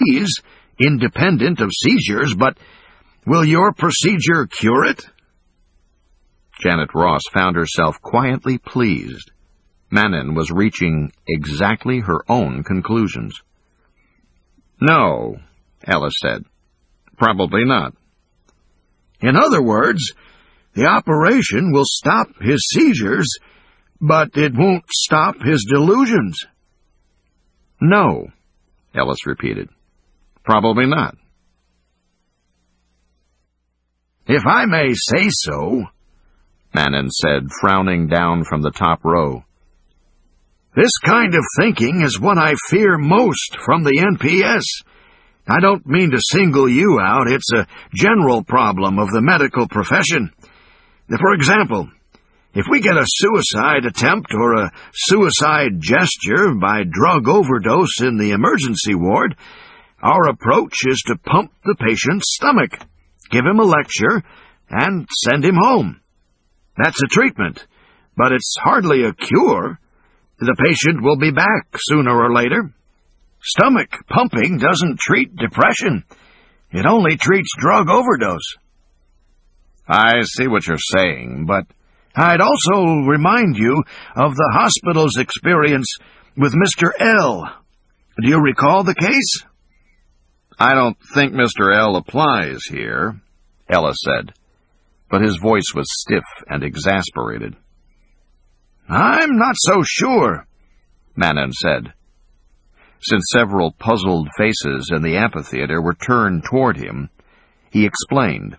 disease, independent of seizures, but will your procedure cure it?" Janet Ross found herself quietly pleased. Manon was reaching exactly her own conclusions. "No," Ellis said. "Probably not." "In other words, the operation will stop his seizures, but it won't stop his delusions." "No," Ellis repeated. "Probably not." "If I may say so," Manon said, frowning down from the top row, "this kind of thinking is what I fear most from the NPS. I don't mean to single you out. It's a general problem of the medical profession. For example, if we get a suicide attempt or a suicide gesture by drug overdose in the emergency ward, our approach is to pump the patient's stomach, give him a lecture, and send him home. That's a treatment, but it's hardly a cure. The patient will be back sooner or later. Stomach pumping doesn't treat depression. It only treats drug overdose." "I see what you're saying, but I'd also remind you of the hospital's experience with Mr. L. Do you recall the case?" "I don't think Mr. L applies here," Ellis said, but his voice was stiff and exasperated. "I'm not so sure," Manon said. Since several puzzled faces in the amphitheater were turned toward him, he explained.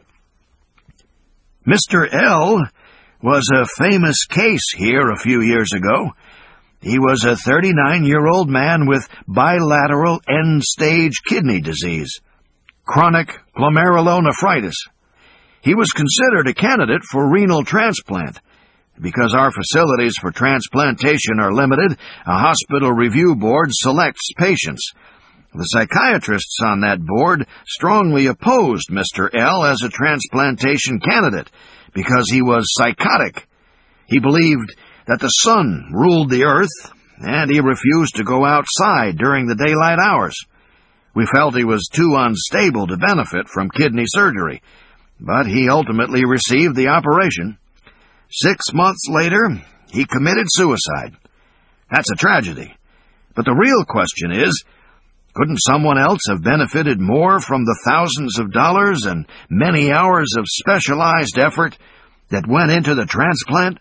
"Mr. L was a famous case here a few years ago. He was a 39-year-old man with bilateral end-stage kidney disease, chronic glomerulonephritis. He was considered a candidate for renal transplant. Because our facilities for transplantation are limited, a hospital review board selects patients. The psychiatrists on that board strongly opposed Mr. L as a transplantation candidate because he was psychotic. He believed that the sun ruled the earth, and he refused to go outside during the daylight hours. We felt he was too unstable to benefit from kidney surgery, but he ultimately received the operation. 6 months later, he committed suicide. That's a tragedy. But the real question is, couldn't someone else have benefited more from the thousands of dollars and many hours of specialized effort that went into the transplant?"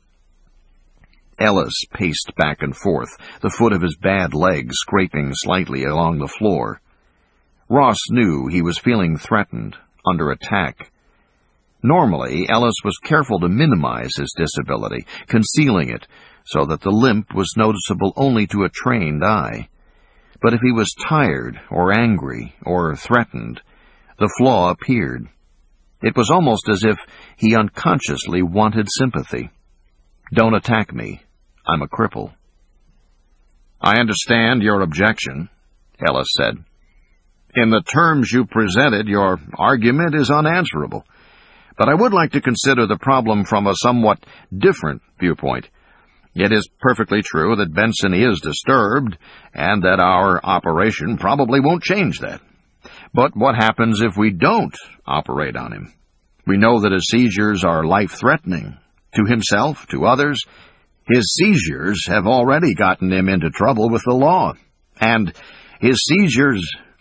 Ellis paced back and forth, the foot of his bad leg scraping slightly along the floor. Ross knew he was feeling threatened, under attack. Normally, Ellis was careful to minimize his disability, concealing it so that the limp was noticeable only to a trained eye. But if he was tired or angry or threatened, the flaw appeared. It was almost as if he unconsciously wanted sympathy. "Don't attack me. I'm a cripple." "I understand your objection," Ellis said. "In the terms you presented, your argument is unanswerable. But I would like to consider the problem from a somewhat different viewpoint. It is perfectly true that Benson is disturbed, and that our operation probably won't change that. But what happens if we don't operate on him? We know that his seizures are life-threatening, to himself, to others. His seizures have already gotten him into trouble with the law, and his seizures